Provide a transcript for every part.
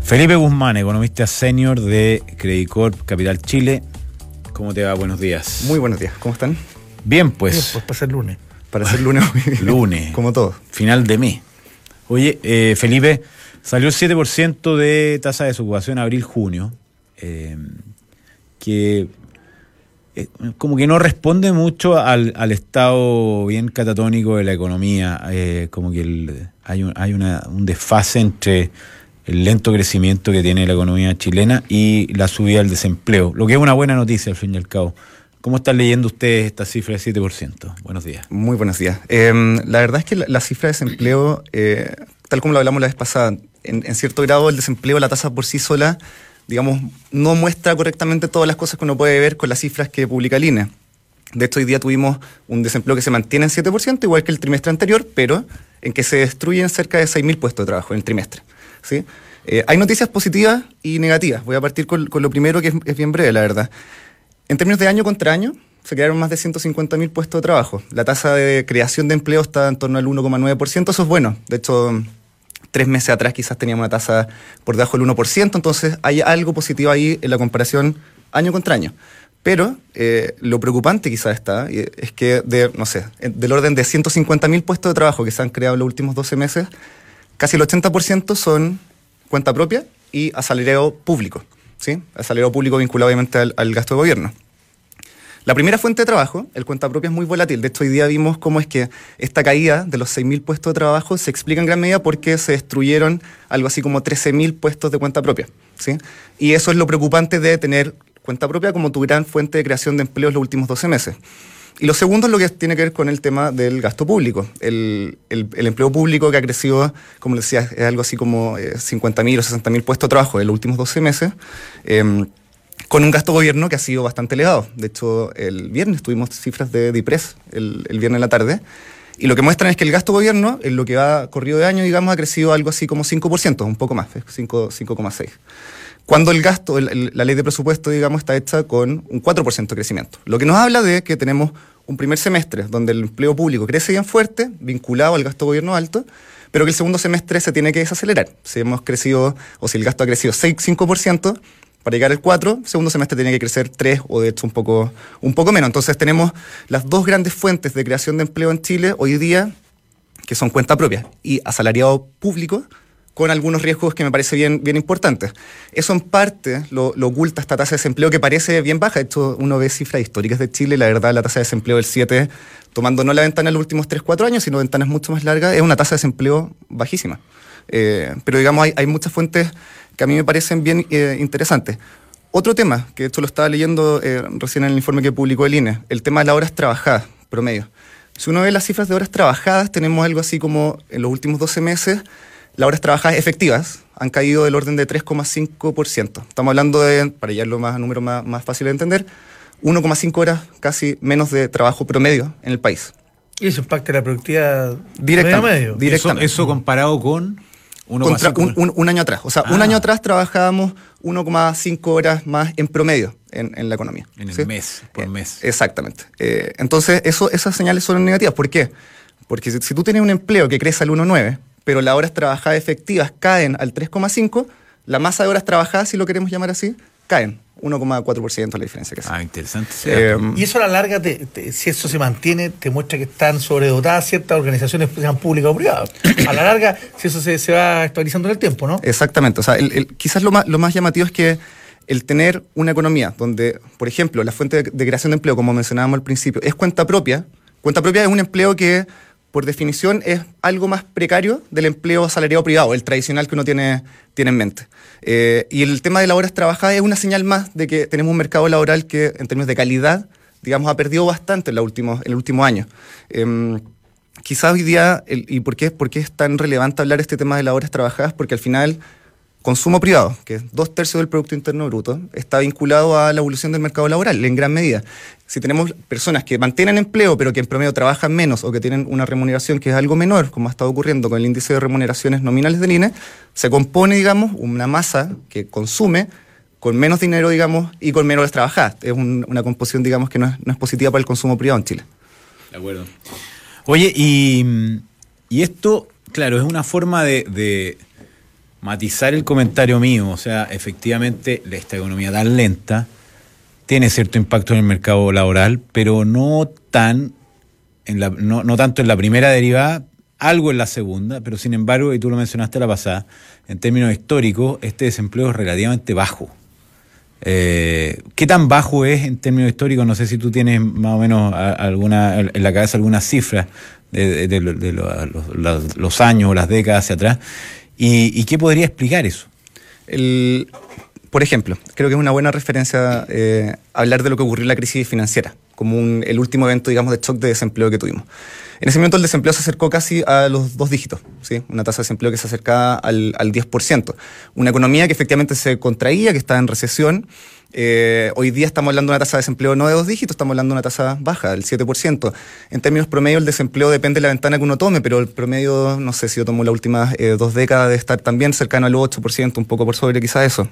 Felipe Guzmán, economista senior de Credicorp Capital Chile. ¿Cómo te va? Buenos días. Muy buenos días, ¿cómo están? Bien, pues. Para ser lunes. Para ser lunes. Lunes. Como todo. Final de mes. Oye, Felipe, salió el 7% de tasa de desocupación abril-junio, que como que no responde mucho al estado bien catatónico de la economía, como que hay un desfase entre el lento crecimiento que tiene la economía chilena y la subida del desempleo, lo que es una buena noticia al fin y al cabo. ¿Cómo están leyendo ustedes esta cifra de 7%? Buenos días. Muy buenos días. La verdad es que la cifra de desempleo, tal como lo hablamos la vez pasada, en cierto grado el desempleo, la tasa por sí sola, digamos, no muestra correctamente todas las cosas que uno puede ver con las cifras que publica el INE. De hecho, hoy día tuvimos un desempleo que se mantiene en 7%, igual que el trimestre anterior, pero en que se destruyen cerca de 6.000 puestos de trabajo en el trimestre, ¿sí? Hay noticias positivas y negativas. Voy a partir con lo primero, que es bien breve, la verdad. En términos de año contra año, se crearon más de 150.000 puestos de trabajo. La tasa de creación de empleo está en torno al 1,9%, eso es bueno. De hecho, 3 meses atrás quizás teníamos una tasa por debajo del 1%, entonces hay algo positivo ahí en la comparación año contra año. Pero lo preocupante quizás es que del orden de 150.000 puestos de trabajo que se han creado en los últimos 12 meses, casi el 80% son cuenta propia y asalariado público, ¿sí? Asalariado público vinculado obviamente al gasto de gobierno. La primera fuente de trabajo, el cuenta propia, es muy volátil. De hecho, hoy día vimos cómo es que esta caída de los 6.000 puestos de trabajo se explica en gran medida porque se destruyeron algo así como 13.000 puestos de cuenta propia, ¿sí? Y eso es lo preocupante de tener cuenta propia como tu gran fuente de creación de empleos los últimos 12 meses. Y lo segundo es lo que tiene que ver con el tema del gasto público. El empleo público que ha crecido, como les decía, es algo así como 50.000 o 60.000 puestos de trabajo en los últimos 12 meses, con un gasto gobierno que ha sido bastante elevado. De hecho, el viernes tuvimos cifras de DIPRES el viernes en la tarde, y lo que muestran es que el gasto gobierno, en lo que va corrido de año, digamos, ha crecido algo así como 5%, un poco más, 5,6%. Cuando el gasto, la ley de presupuesto, digamos, está hecha con un 4% de crecimiento. Lo que nos habla de que tenemos un primer semestre donde el empleo público crece bien fuerte, vinculado al gasto gobierno alto, pero que el segundo semestre se tiene que desacelerar. Si hemos crecido, o si el gasto ha crecido 5%, para llegar al 4%, el segundo semestre tiene que crecer 3%, o de hecho un poco menos. Entonces tenemos las dos grandes fuentes de creación de empleo en Chile hoy día, que son cuenta propia y asalariado público, con algunos riesgos que me parece bien importantes. Eso en parte lo oculta esta tasa de desempleo que parece bien baja. De hecho, uno ve cifras históricas de Chile y la verdad la tasa de desempleo del 7%, tomando no la ventana de los últimos 3-4 años, sino ventanas mucho más largas, es una tasa de desempleo bajísima. Pero digamos, hay muchas fuentes que a mí me parecen bien interesantes. Otro tema, que de hecho lo estaba leyendo recién en el informe que publicó el INE, el tema de las horas trabajadas, promedio. Si uno ve las cifras de horas trabajadas, tenemos algo así como en los últimos 12 meses, las horas trabajadas efectivas han caído del orden de 3,5%. Estamos hablando de, para llevarlo a números más fáciles de entender, 1,5 horas casi menos de trabajo promedio en el país. Y eso impacta la productividad directamente. Eso comparado con un año atrás. O sea, un año atrás trabajábamos 1,5 horas más en promedio en la economía. En el ¿sí? mes, por mes. Exactamente. Entonces, esas señales son negativas. ¿Por qué? Porque si tú tienes un empleo que crece al 1,9%, pero las horas trabajadas efectivas caen al 3,5%, la masa de horas trabajadas, si lo queremos llamar así, caen. 1,4% la diferencia que hace. Interesante. Y eso a la larga, si eso se mantiene, te muestra que están sobredotadas ciertas organizaciones, sean públicas o privadas. A la larga, si eso se va actualizando en el tiempo, ¿no? Exactamente. O sea, quizás lo más llamativo es que el tener una economía donde, por ejemplo, la fuente de creación de empleo, como mencionábamos al principio, es cuenta propia. Cuenta propia es un empleo que, por definición, es algo más precario del empleo asalariado privado, el tradicional que uno tiene en mente. Y el tema de las horas trabajadas es una señal más de que tenemos un mercado laboral que, en términos de calidad, digamos, ha perdido bastante en el último año. Quizás hoy día, ¿y por qué es tan relevante hablar este tema de las horas trabajadas? Porque al final, consumo privado, que es 2/3 del Producto Interno Bruto, está vinculado a la evolución del mercado laboral, en gran medida. Si tenemos personas que mantienen empleo, pero que en promedio trabajan menos o que tienen una remuneración que es algo menor, como ha estado ocurriendo con el índice de remuneraciones nominales del INE, se compone, digamos, una masa que consume con menos dinero, digamos, y con menos horas trabajadas. Es una composición, digamos, que no es positiva para el consumo privado en Chile. De acuerdo. Oye, y esto, claro, es una forma de matizar el comentario mío. O sea, efectivamente, esta economía tan lenta tiene cierto impacto en el mercado laboral, pero no tanto en la primera derivada, algo en la segunda, pero sin embargo, y tú lo mencionaste la pasada, en términos históricos, este desempleo es relativamente bajo. ¿Qué tan bajo es en términos históricos? No sé si tú tienes más o menos en la cabeza algunas cifras de los años o las décadas hacia atrás. ¿Y qué podría explicar eso? Por ejemplo, creo que es una buena referencia hablar de lo que ocurrió en la crisis financiera, como el último evento, digamos, de shock de desempleo que tuvimos. En ese momento el desempleo se acercó casi a los 2 dígitos, ¿sí? Una tasa de desempleo que se acercaba al 10%. Una economía que efectivamente se contraía, que estaba en recesión. Hoy día estamos hablando de una tasa de desempleo no de 2 dígitos, estamos hablando de una tasa baja, del 7%. En términos promedio, el desempleo depende de la ventana que uno tome, pero el promedio, no sé si yo tomo las últimas 2 décadas, de estar también cercano al 8%, un poco por sobre quizá eso.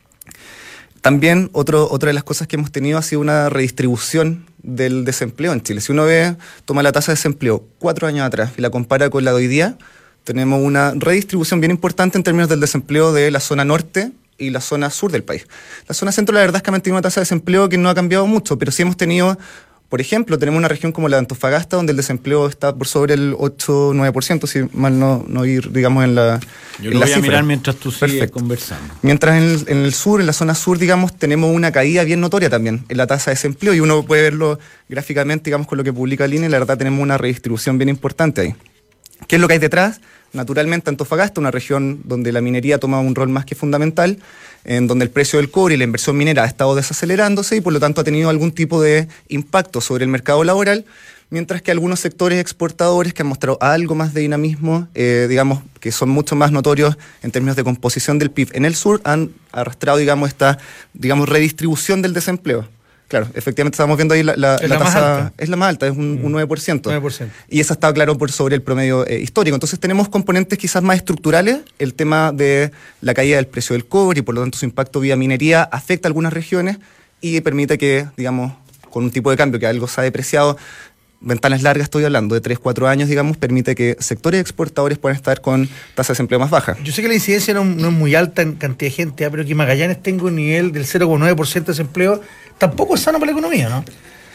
También otra de las cosas que hemos tenido ha sido una redistribución del desempleo en Chile. Si uno toma la tasa de desempleo 4 años atrás y la compara con la de hoy día, tenemos una redistribución bien importante en términos del desempleo de la zona norte y la zona sur del país. La zona centro, la verdad es que ha mantenido una tasa de desempleo que no ha cambiado mucho, pero sí hemos tenido, por ejemplo, tenemos una región como la de Antofagasta, donde el desempleo está por sobre el 8-9%, si mal no ir, digamos, en la Yo lo voy a mirar mientras tú sigues conversando. Mientras en el sur, en la zona sur, digamos, tenemos una caída bien notoria también en la tasa de desempleo, y uno puede verlo gráficamente, digamos, con lo que publica el INE, la verdad tenemos una redistribución bien importante ahí. ¿Qué es lo que hay detrás? Naturalmente, Antofagasta, una región donde la minería toma un rol más que fundamental, en donde el precio del cobre y la inversión minera ha estado desacelerándose y por lo tanto ha tenido algún tipo de impacto sobre el mercado laboral, mientras que algunos sectores exportadores que han mostrado algo más de dinamismo, digamos, que son mucho más notorios en términos de composición del PIB en el sur, han arrastrado, digamos, esta, digamos, redistribución del desempleo. Claro, efectivamente estamos viendo ahí la tasa más alta. Es la más alta, es un 9%. 9%. Y esa está, claro, por sobre el promedio histórico. Entonces tenemos componentes quizás más estructurales. El tema de la caída del precio del cobre y por lo tanto su impacto vía minería afecta a algunas regiones y permite que, digamos, con un tipo de cambio que algo se ha depreciado, ventanas largas estoy hablando, de 3-4 años, digamos, permite que sectores exportadores puedan estar con tasas de desempleo más bajas. Yo sé que la incidencia no es muy alta en cantidad de gente, pero que Magallanes tenga un nivel del 0,9% de desempleo, tampoco es sano para la economía, ¿no?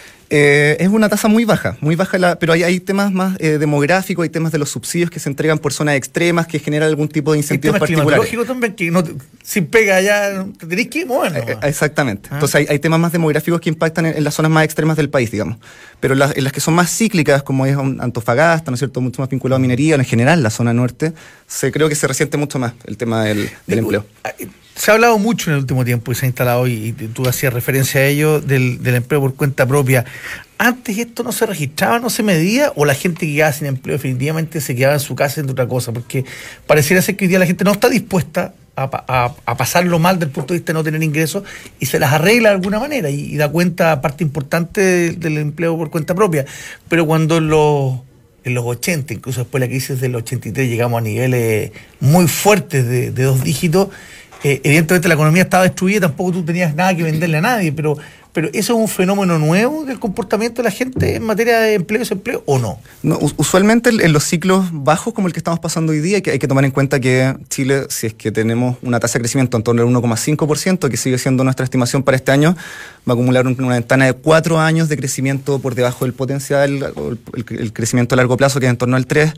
Es una tasa muy baja, pero hay temas más demográficos, hay temas de los subsidios que se entregan por zonas extremas que generan algún tipo de incentivos particulares. Climatológico también, que no, si pega allá, te tenés que mover, ¿no? Exactamente. Entonces hay temas más demográficos que impactan en las zonas más extremas del país, digamos. Pero en las que son más cíclicas, como es Antofagasta, ¿no es cierto?, mucho más vinculado a minería, en general la zona norte, creo que se resiente mucho más el tema del empleo. Se ha hablado mucho en el último tiempo y se ha instalado, y tú hacías referencia a ello, del empleo por cuenta propia. ¿Antes esto no se registraba, no se medía, o la gente que quedaba sin empleo definitivamente se quedaba en su casa haciendo otra cosa? Porque pareciera ser que hoy día la gente no está dispuesta a pasarlo mal desde el punto de vista de no tener ingresos y se las arregla de alguna manera y da cuenta parte importante del empleo por cuenta propia. Pero cuando en los 80, incluso después de la crisis del 83, llegamos a niveles muy fuertes de 2 dígitos, evidentemente la economía estaba destruida, tampoco tú tenías nada que venderle a nadie, pero eso es un fenómeno nuevo del comportamiento de la gente en materia de empleo y desempleo, ¿o no? No, usualmente en los ciclos bajos como el que estamos pasando hoy día hay que tomar en cuenta que Chile, si es que tenemos una tasa de crecimiento en torno al 1,5%, que sigue siendo nuestra estimación para este año, va a acumular una ventana de 4 años de crecimiento por debajo del potencial, el crecimiento a largo plazo, que es en torno al 3%.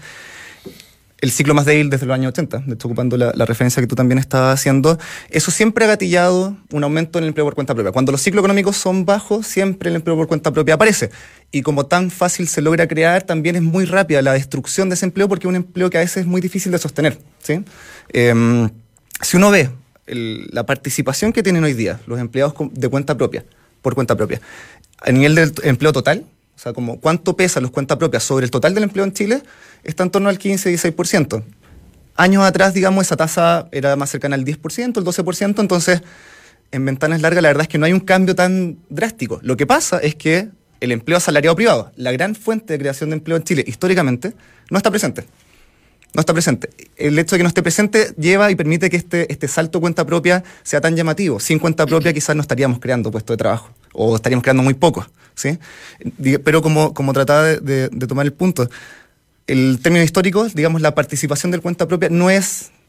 El ciclo más débil desde los años 80, de hecho ocupando la referencia que tú también estabas haciendo, eso siempre ha gatillado un aumento en el empleo por cuenta propia. Cuando los ciclos económicos son bajos, siempre el empleo por cuenta propia aparece. Y como tan fácil se logra crear, también es muy rápida la destrucción de ese empleo, porque es un empleo que a veces es muy difícil de sostener, ¿sí? Si uno ve la participación que tienen hoy día los empleados de cuenta propia, por cuenta propia, a nivel del empleo total, o sea, como cuánto pesan los cuentas propias sobre el total del empleo en Chile, está en torno al 15-16%. Años atrás, digamos, esa tasa era más cercana al 10%, el 12%, entonces en ventanas largas la verdad es que no hay un cambio tan drástico. Lo que pasa es que el empleo asalariado privado, la gran fuente de creación de empleo en Chile históricamente, no está presente. No está presente. El hecho de que no esté presente lleva y permite que este salto cuenta propia sea tan llamativo. Sin cuenta propia quizás no estaríamos creando puestos de trabajo, o estaríamos creando muy pocos, ¿sí? Pero como trataba de tomar el punto, el término histórico, digamos, la participación del cuenta propia no es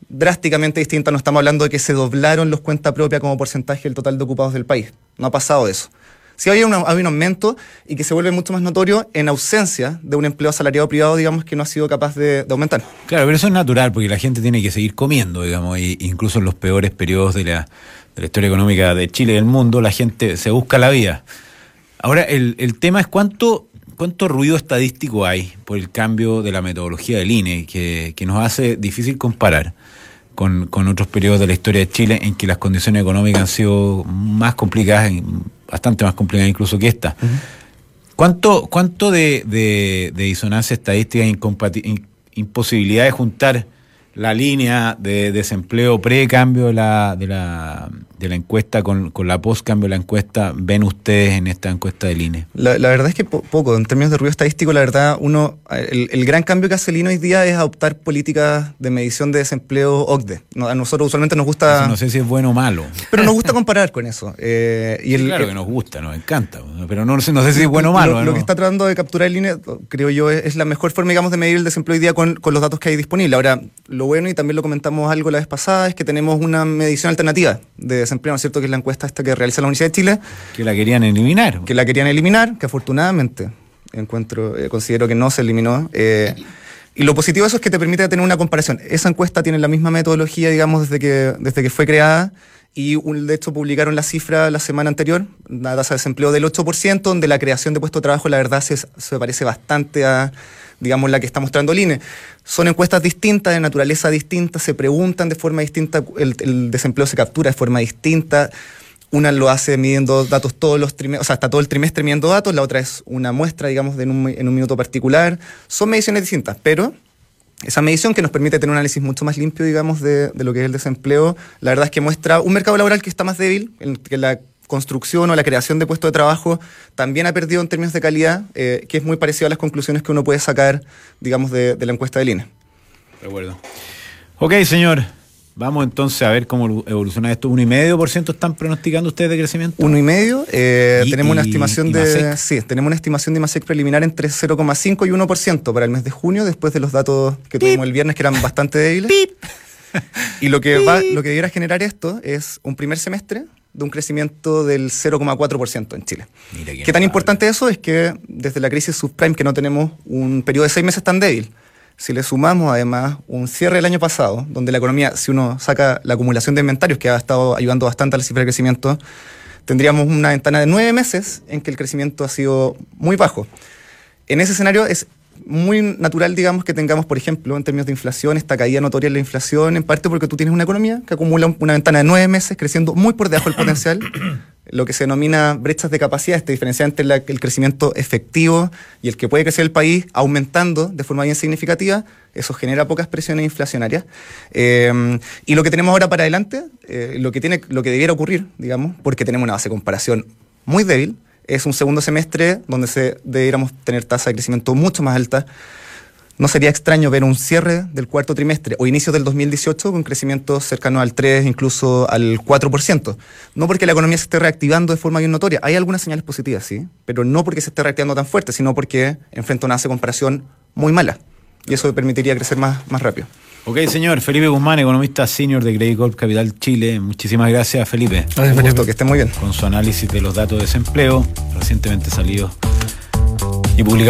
drásticamente distinta. No estamos hablando de que se doblaron los cuenta propia como porcentaje del total de ocupados del país. No ha pasado eso. Sí había un aumento y que se vuelve mucho más notorio en ausencia de un empleo asalariado privado, digamos, que no ha sido capaz de aumentar. Claro, pero eso es natural porque la gente tiene que seguir comiendo, digamos, y incluso en los peores periodos de la historia económica de Chile y del mundo, la gente se busca la vida. Ahora, el tema es cuánto ruido estadístico hay por el cambio de la metodología del INE, que nos hace difícil comparar con otros periodos de la historia de Chile en que las condiciones económicas han sido más complicadas, bastante más complicadas incluso que esta. Uh-huh. ¿Cuánto de disonancia estadística e imposibilidad de juntar la línea de desempleo pre-cambio de la encuesta con la post-cambio de la encuesta ven ustedes en esta encuesta del INE? La verdad es que poco. En términos de ruido estadístico, la verdad, el gran cambio que hace el INE hoy día es adoptar políticas de medición de desempleo OCDE. A nosotros usualmente nos gusta... Eso no sé si es bueno o malo. Pero nos gusta comparar con eso. Claro que nos gusta, nos encanta, pero no sé si es bueno o malo. Lo que está tratando de capturar el INE, creo yo, es la mejor forma, digamos, de medir el desempleo hoy día con los datos que hay disponibles. Ahora, lo bueno, y también lo comentamos algo la vez pasada, es que tenemos una medición alternativa de desempleo, ¿no es cierto?, que es la encuesta esta que realiza la Universidad de Chile. Que la querían eliminar. Que afortunadamente considero que no se eliminó. Y lo positivo de eso es que te permite tener una comparación. Esa encuesta tiene la misma metodología, digamos, desde que fue creada, y de hecho publicaron la cifra la semana anterior, una tasa de desempleo del 8%, donde la creación de puestos de trabajo, la verdad, se parece bastante a, digamos, la que está mostrando el INE. Son encuestas distintas, de naturaleza distinta, se preguntan de forma distinta, el desempleo se captura de forma distinta. Una lo hace midiendo datos todos los trimestres, o sea, hasta todo el trimestre midiendo datos, la otra es una muestra, digamos, en un minuto particular. Son mediciones distintas, pero esa medición que nos permite tener un análisis mucho más limpio, digamos, de lo que es el desempleo, la verdad es que muestra un mercado laboral que está más débil, en que la construcción o la creación de puestos de trabajo también ha perdido en términos de calidad, que es muy parecido a las conclusiones que uno puede sacar, digamos, de la encuesta del INE. De acuerdo. Ok, señor. Vamos entonces a ver cómo evoluciona esto. 1,5% están pronosticando ustedes de crecimiento. 1,5%. Tenemos una estimación tenemos una estimación de IMASEC preliminar entre 0,5 y 1% para el mes de junio, después de los datos que tuvimos el viernes, que eran bastante débiles. Y lo que debiera generar esto es un primer semestre de un crecimiento del 0,4% en Chile. ¿Qué tan importante eso? Es que desde la crisis subprime, que no tenemos un periodo de 6 meses tan débil. Si le sumamos además un cierre del año pasado, donde la economía, si uno saca la acumulación de inventarios, que ha estado ayudando bastante a la cifra de crecimiento, tendríamos una ventana de 9 meses en que el crecimiento ha sido muy bajo. En ese escenario es muy natural, digamos, que tengamos, por ejemplo, en términos de inflación, esta caída notoria en la inflación, en parte porque tú tienes una economía que acumula una ventana de 9 meses creciendo muy por debajo del potencial, lo que se denomina brechas de capacidad, esta diferencia entre el crecimiento efectivo y el que puede crecer el país aumentando de forma bien significativa. Eso genera pocas presiones inflacionarias. Y lo que tenemos ahora para adelante, lo que debiera ocurrir, digamos, porque tenemos una base de comparación muy débil, es un segundo semestre donde debiéramos tener tasa de crecimiento mucho más alta. No sería extraño ver un cierre del cuarto trimestre o inicio del 2018 con crecimiento cercano al 3, incluso al 4%. No porque la economía se esté reactivando de forma bien notoria. Hay algunas señales positivas, sí, pero no porque se esté reactivando tan fuerte, sino porque enfrenta una base de comparación muy mala. Y eso permitiría crecer más rápido. Ok, señor. Felipe Guzmán, economista senior de Credicorp Capital Chile. Muchísimas gracias, Felipe. Gracias, Felipe. Que esté muy bien. Con su análisis de los datos de desempleo recientemente salidos y publicados